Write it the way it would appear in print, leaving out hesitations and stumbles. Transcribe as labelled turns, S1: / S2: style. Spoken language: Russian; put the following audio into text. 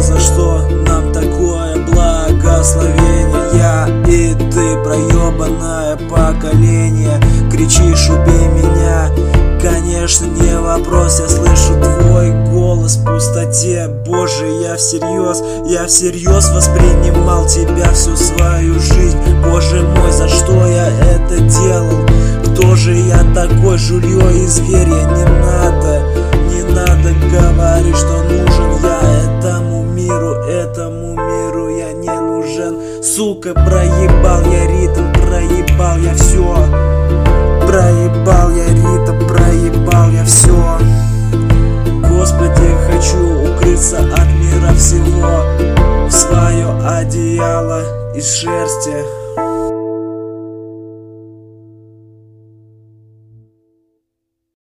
S1: за что нам такое благословение? Я и ты, проебанное поколение. Кричишь: убей меня. Конечно, не вопрос, я слышу твой голос в пустоте. Боже, я всерьез воспринимал тебя всю свою жизнь. Боже мой, за что я это делал? Кто же я такой, жулье и зверь? Не надо говорить, что нужен я этому миру я не нужен. Сука, проебал я ритм, проебал я все. Проебал я ритм, проебал я все. Господи, хочу укрыться от мира всего в свое одеяло из шерсти.